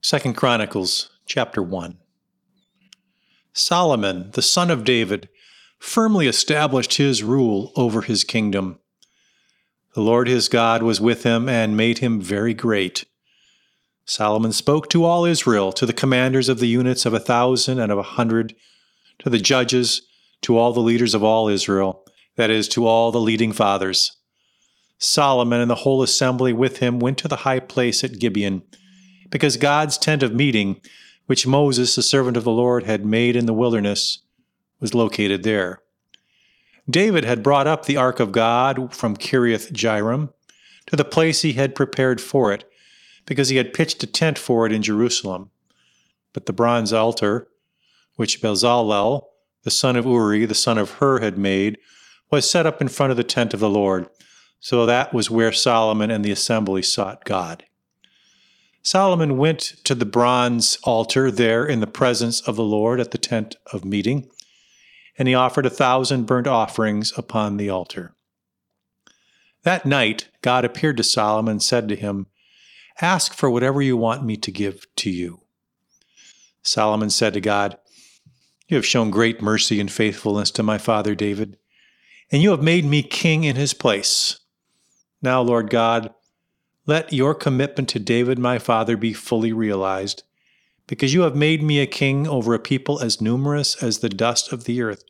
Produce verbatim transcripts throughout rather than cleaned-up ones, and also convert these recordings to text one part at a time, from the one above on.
Second Chronicles chapter one. Solomon, the son of David, firmly established his rule over his kingdom. The Lord his God was with him and made him very great. Solomon spoke to all Israel, to the commanders of the units of a thousand and of a hundred, to the judges, to all the leaders of all Israel, that is, to all the leading fathers. Solomon and the whole assembly with him went to the high place at Gibeon, because God's tent of meeting, which Moses, the servant of the Lord, had made in the wilderness, was located there. David had brought up the ark of God from Kiriath Jearim to the place he had prepared for it, because he had pitched a tent for it in Jerusalem. But the bronze altar, which Bezalel, the son of Uri, the son of Hur, had made, was set up in front of the tent of the Lord. So that was where Solomon and the assembly sought God. Solomon went to the bronze altar there in the presence of the Lord at the tent of meeting, and he offered a thousand burnt offerings upon the altar. That night God appeared to Solomon and said to him, "Ask for whatever you want me to give to you." Solomon said to God, "You have shown great mercy and faithfulness to my father David, and you have made me king in his place. Now, Lord God, let your commitment to David my father be fully realized, because you have made me a king over a people as numerous as the dust of the earth.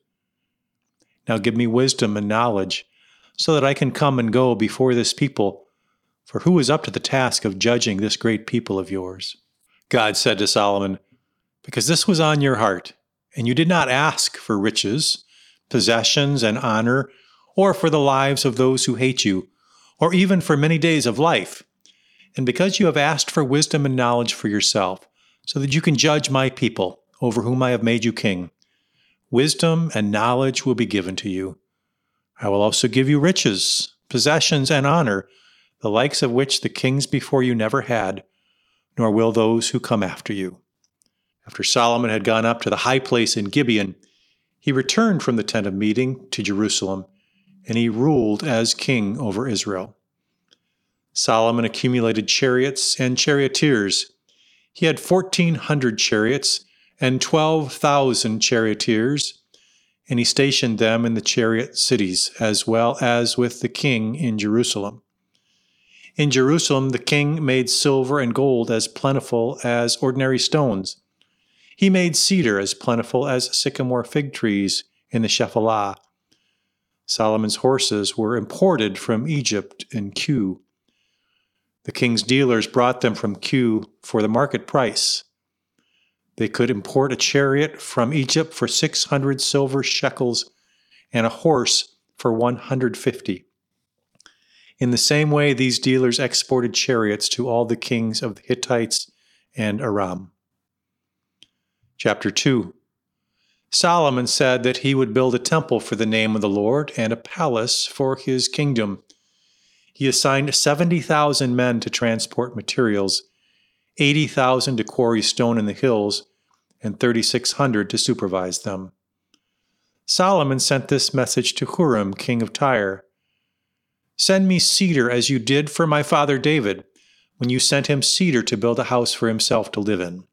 Now give me wisdom and knowledge, so that I can come and go before this people, for who is up to the task of judging this great people of yours?" God said to Solomon, "Because this was on your heart, and you did not ask for riches, possessions, and honor, or for the lives of those who hate you, or even for many days of life, and because you have asked for wisdom and knowledge for yourself, so that you can judge my people, over whom I have made you king, wisdom and knowledge will be given to you. I will also give you riches, possessions, and honor, the likes of which the kings before you never had, nor will those who come after you." After Solomon had gone up to the high place in Gibeon, he returned from the tent of meeting to Jerusalem, and he ruled as king over Israel. Solomon accumulated chariots and charioteers. He had fourteen hundred chariots and twelve thousand charioteers, and he stationed them in the chariot cities, as well as with the king in Jerusalem. In Jerusalem the king made silver and gold as plentiful as ordinary stones. He made cedar as plentiful as sycamore fig trees in the Shephelah. Solomon's horses were imported from Egypt and Kue. The king's dealers brought them from Kue for the market price. They could import a chariot from Egypt for six hundred silver shekels and a horse for one hundred fifty. In the same way, these dealers exported chariots to all the kings of the Hittites and Aram. Chapter two. Solomon said that he would build a temple for the name of the Lord and a palace for his kingdom. He assigned seventy thousand men to transport materials, eighty thousand to quarry stone in the hills, and thirty-six hundred to supervise them. Solomon sent this message to Huram, king of Tyre: "Send me cedar as you did for my father David, when you sent him cedar to build a house for himself to live in.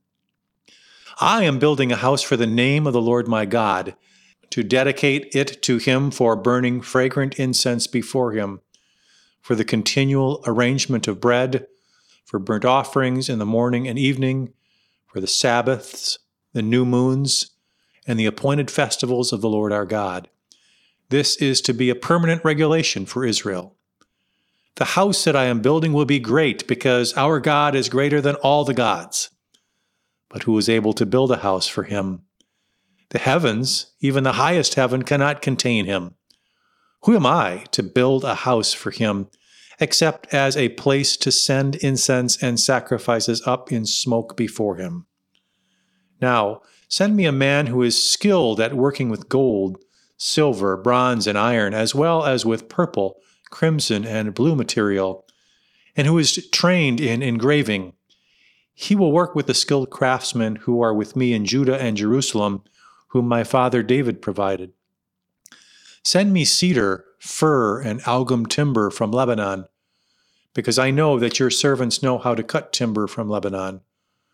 I am building a house for the name of the Lord my God, to dedicate it to him for burning fragrant incense before him, for the continual arrangement of bread, for burnt offerings in the morning and evening, for the Sabbaths, the new moons, and the appointed festivals of the Lord our God. This is to be a permanent regulation for Israel. The house that I am building will be great, because our God is greater than all the gods. But who is able to build a house for him? The heavens, even the highest heaven, cannot contain him. Who am I to build a house for him, except as a place to send incense and sacrifices up in smoke before him? Now, send me a man who is skilled at working with gold, silver, bronze, and iron, as well as with purple, crimson, and blue material, and who is trained in engraving. He will work with the skilled craftsmen who are with me in Judah and Jerusalem, whom my father David provided. Send me cedar, fir, and algum timber from Lebanon, because I know that your servants know how to cut timber from Lebanon.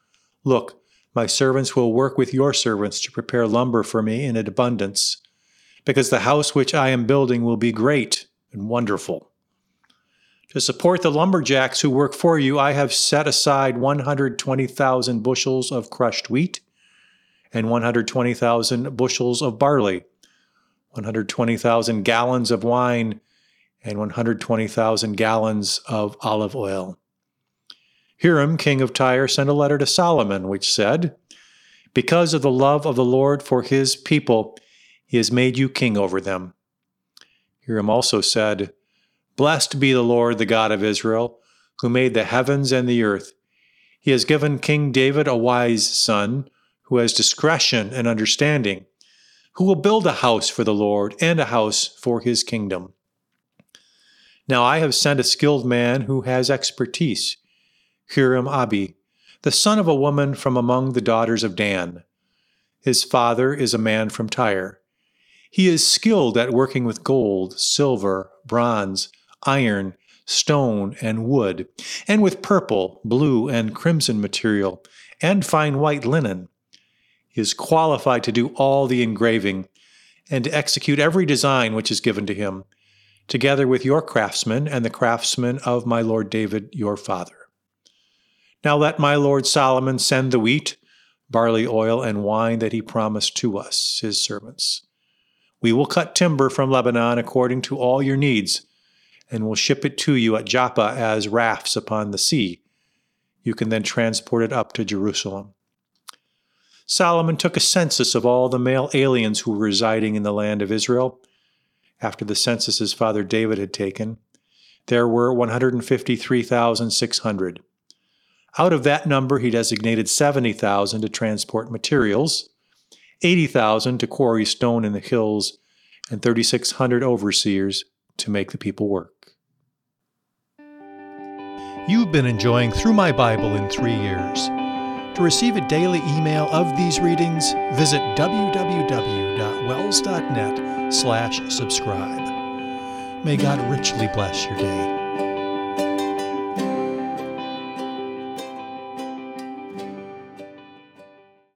Look, my servants will work with your servants to prepare lumber for me in abundance, because the house which I am building will be great and wonderful. To support the lumberjacks who work for you, I have set aside one hundred twenty thousand bushels of crushed wheat and one hundred twenty thousand bushels of barley, one hundred twenty thousand gallons of wine, and one hundred twenty thousand gallons of olive oil. Hiram, king of Tyre, sent a letter to Solomon, which said, "Because of the love of the Lord for his people, he has made you king over them." Hiram also said, "Blessed be the Lord, the God of Israel, who made the heavens and the earth. He has given King David a wise son, who has discretion and understanding, who will build a house for the Lord and a house for his kingdom. Now I have sent a skilled man who has expertise, Hiram-Abi, the son of a woman from among the daughters of Dan. His father is a man from Tyre. He is skilled at working with gold, silver, bronze, iron, stone, and wood, and with purple, blue, and crimson material, and fine white linen. He is qualified to do all the engraving and to execute every design which is given to him, together with your craftsmen and the craftsmen of my lord David, your father. Now let my lord Solomon send the wheat, barley oil, and wine that he promised to us, his servants. We will cut timber from Lebanon according to all your needs, and will ship it to you at Joppa as rafts upon the sea. You can then transport it up to Jerusalem." Solomon took a census of all the male aliens who were residing in the land of Israel. After the census his father David had taken, there were one hundred fifty-three thousand six hundred. Out of that number, he designated seventy thousand to transport materials, eighty thousand to quarry stone in the hills, and thirty-six hundred overseers to make the people work. You've been enjoying Through My Bible in Three Years. To receive a daily email of these readings, visit w w w dot wells dot net slash subscribe. May God richly bless your day.